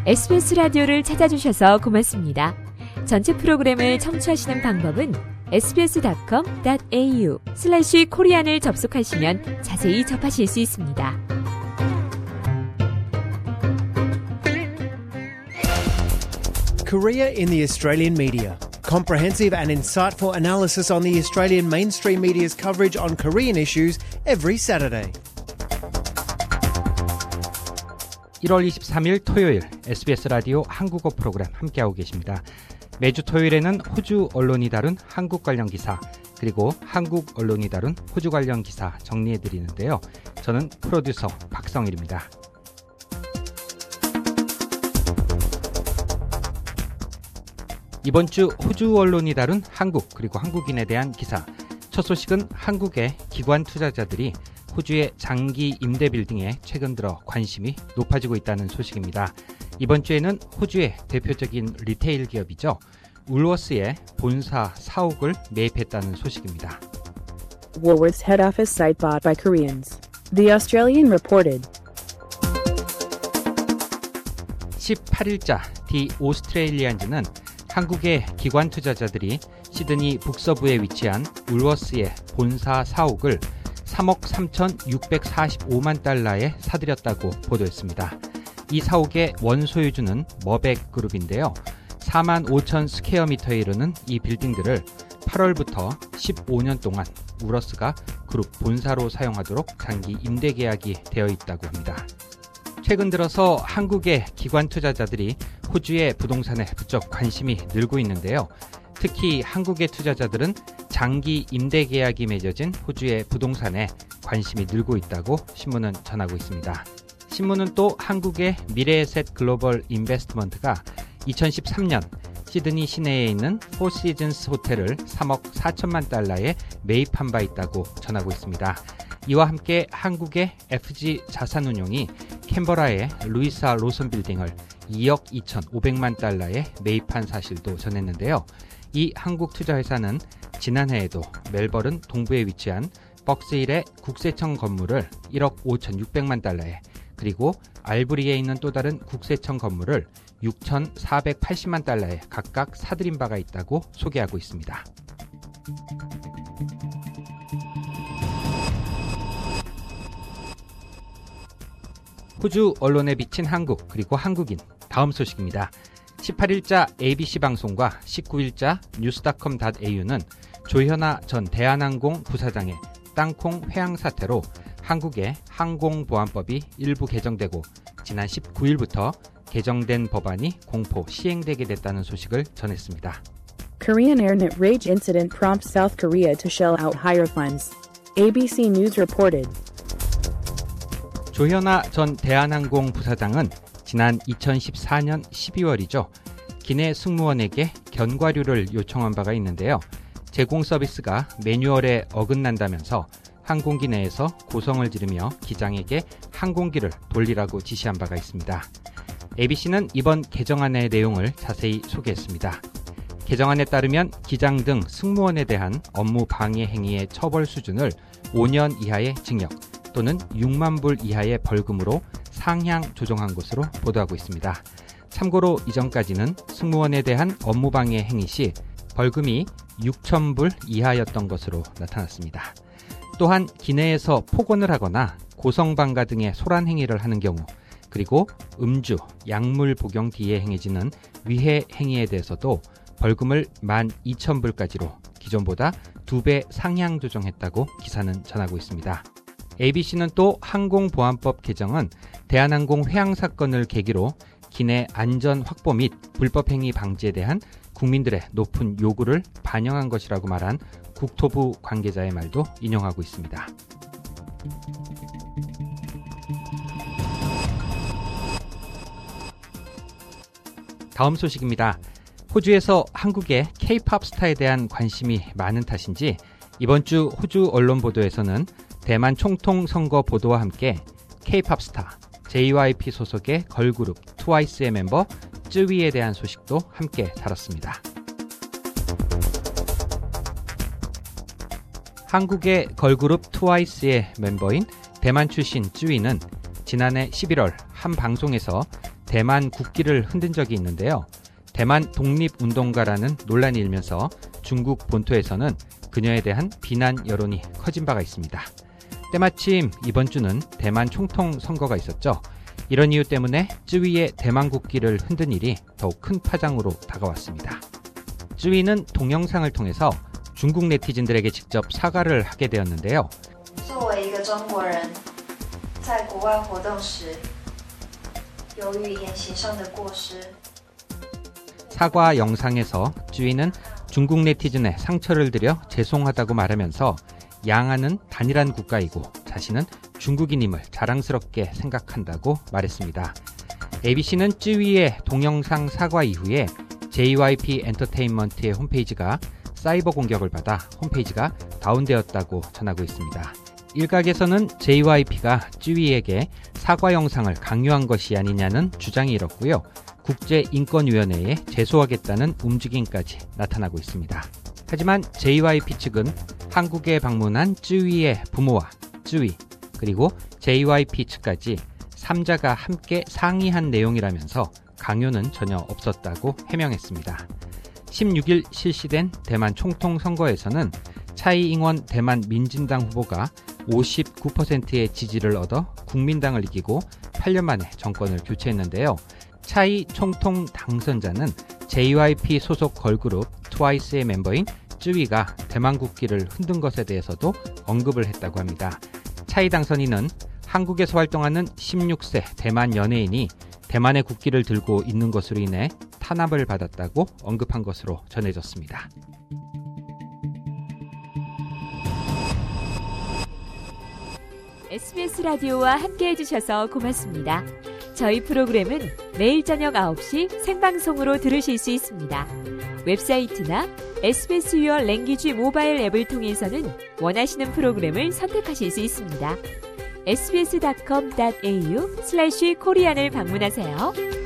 SBS 라디오를 찾아주셔서 고맙습니다. 전체 프로그램을 청취하시는 방법은 sbs.com.au/korean을 접속하시면 자세히 접하실 수 있습니다. Korea in the Australian media. Comprehensive and insightful analysis on the Australian mainstream media's coverage on Korean issues every Saturday. 1월 23일 토요일 SBS 라디오 한국어 프로그램 함께하고 계십니다. 매주 토요일에는 호주 언론이 다룬 한국 관련 기사, 그리고 한국 언론이 다룬 호주 관련 기사 정리해드리는데요. 저는 프로듀서 박성일입니다. 이번 주 호주 언론이 다룬 한국 그리고 한국인에 대한 기사. 첫 소식은 한국의 기관 투자자들이 호주의 장기 임대 빌딩에 최근 들어 관심이 높아지고 있다는 소식입니다. 이번 주에는 호주의 대표적인 리테일 기업이죠. 울워스의 본사 사옥을 매입했다는 소식입니다. Woolworths head office site bought by Koreans. The Australian reported. 18일자 디 오스트레일리안즈는 한국의 기관 투자자들이 시드니 북서부에 위치한 울워스의 본사 사옥을 3억 3,645만 달러에 사들였다고 보도했습니다. 이 사옥의 원소유주는 머백 그룹인데요. 4만 5천 스퀘어미터에 이르는 이 빌딩들을 8월부터 15년 동안 울워스가 그룹 본사로 사용하도록 장기 임대 계약이 되어 있다고 합니다. 최근 들어서 한국의 기관 투자자들이 호주의 부동산에 부쩍 관심이 늘고 있는데요. 특히 한국의 투자자들은 장기 임대 계약이 맺어진 호주의 부동산에 관심이 늘고 있다고 신문은 전하고 있습니다. 신문은 또 한국의 미래에셋 글로벌 인베스트먼트가 2013년 시드니 시내에 있는 포시즌스 호텔을 3억 4천만 달러에 매입한 바 있다고 전하고 있습니다. 이와 함께 한국의 FG 자산운용이 캔버라의 루이사 로선 빌딩을 2억 2,500만 달러에 매입한 사실도 전했는데요. 이 한국 투자회사는 지난해에도 멜버른 동부에 위치한 벅스힐의 국세청 건물을 1억 5,600만 달러에, 그리고 알부리에 있는 또 다른 국세청 건물을 6,480만 달러에 각각 사들인 바가 있다고 소개하고 있습니다. 호주 언론에 비친 한국 그리고 한국인, 다음 소식입니다. 18일자 ABC 방송과 19일자 뉴스닷컴.au는 조현아 전 대한항공 부사장의 땅콩 회항 사태로 한국의 항공보안법이 일부 개정되고 지난 19일부터 개정된 법안이 공포 시행되게 됐다는 소식을 전했습니다. Korean airnet rage incident prompts South Korea to shell out higher funds. ABC News reported. 조현아 전 대한항공 부사장은 지난 2014년 12월이죠. 기내 승무원에게 견과류를 요청한 바가 있는데요. 제공 서비스가 매뉴얼에 어긋난다면서 항공기 내에서 고성을 지르며 기장에게 항공기를 돌리라고 지시한 바가 있습니다. ABC는 이번 개정안의 내용을 자세히 소개했습니다. 개정안에 따르면 기장 등 승무원에 대한 업무 방해 행위의 처벌 수준을 5년 이하의 징역 또는 6만 불 이하의 벌금으로 상향 조정한 것으로 보도하고 있습니다. 참고로 이전까지는 승무원에 대한 업무방해 행위 시 벌금이 6,000불 이하였던 것으로 나타났습니다. 또한 기내에서 폭언을 하거나 고성방가 등의 소란 행위를 하는 경우, 그리고 음주, 약물 복용 뒤에 행해지는 위해 행위에 대해서도 벌금을 12,000불까지로 기존보다 2배 상향 조정했다고 기사는 전하고 있습니다. ABC는 또 항공보안법 개정은 대한항공 회항 사건을 계기로 기내 안전 확보 및 불법 행위 방지에 대한 국민들의 높은 요구를 반영한 것이라고 말한 국토부 관계자의 말도 인용하고 있습니다. 다음 소식입니다. 호주에서 한국의 K-POP 스타에 대한 관심이 많은 탓인지 이번 주 호주 언론 보도에서는 대만 총통 선거 보도와 함께 K-POP 스타 JYP 소속의 걸그룹 트와이스의 멤버 쯔위에 대한 소식도 함께 다뤘습니다. 한국의 걸그룹 트와이스의 멤버인 대만 출신 쯔위는 지난해 11월 한 방송에서 대만 국기를 흔든 적이 있는데요. 대만 독립운동가라는 논란이 일면서 중국 본토에서는 그녀에 대한 비난 여론이 커진 바가 있습니다. 때마침 이번 주는 대만 총통 선거가 있었죠. 이런 이유 때문에 쯔위의 대만 국기를 흔든 일이 더욱 큰 파장으로 다가왔습니다. 쯔위는 동영상을 통해서 중국 네티즌들에게 직접 사과를 하게 되었는데요. 作为一个中国人在国外活动时由于言行上的过失 사과 영상에서 쯔위는 중국 네티즌에 상처를 드려 죄송하다고 말하면서 양안은 단일한 국가이고 자신은 중국인임을 자랑스럽게 생각한다고 말했습니다. ABC는 쯔위의 동영상 사과 이후에 JYP 엔터테인먼트의 홈페이지가 사이버 공격을 받아 홈페이지가 다운되었다고 전하고 있습니다. 일각에서는 JYP가 쯔위에게 사과 영상을 강요한 것이 아니냐는 주장이 일었고요. 국제인권위원회에 제소하겠다는 움직임까지 나타나고 있습니다. 하지만 JYP 측은 한국에 방문한 쯔위의 부모와 쯔위 그리고 JYP 측까지 3자가 함께 상의한 내용이라면서 강요는 전혀 없었다고 해명했습니다. 16일 실시된 대만 총통 선거에서는 차이잉원 대만 민진당 후보가 59%의 지지를 얻어 국민당을 이기고 8년 만에 정권을 교체했는데요. 차이 총통 당선자는 JYP 소속 걸그룹 트와이스의 멤버인 쯔위가 대만 국기를 흔든 것에 대해서도 언급을 했다고 합니다. 차이 당선인은 한국에서 활동하는 16세 대만 연예인이 대만의 국기를 들고 있는 것으로 인해 탄압을 받았다고 언급한 것으로 전해졌습니다. SBS 라디오와 함께 해주셔서 고맙습니다. 저희 프로그램은 매일 저녁 9시 생방송으로 들으실 수 있습니다. 웹사이트나 SBS Your Language 모바일 앱을 통해서는 원하시는 프로그램을 선택하실 수 있습니다. sbs.com.au/korean을 방문하세요.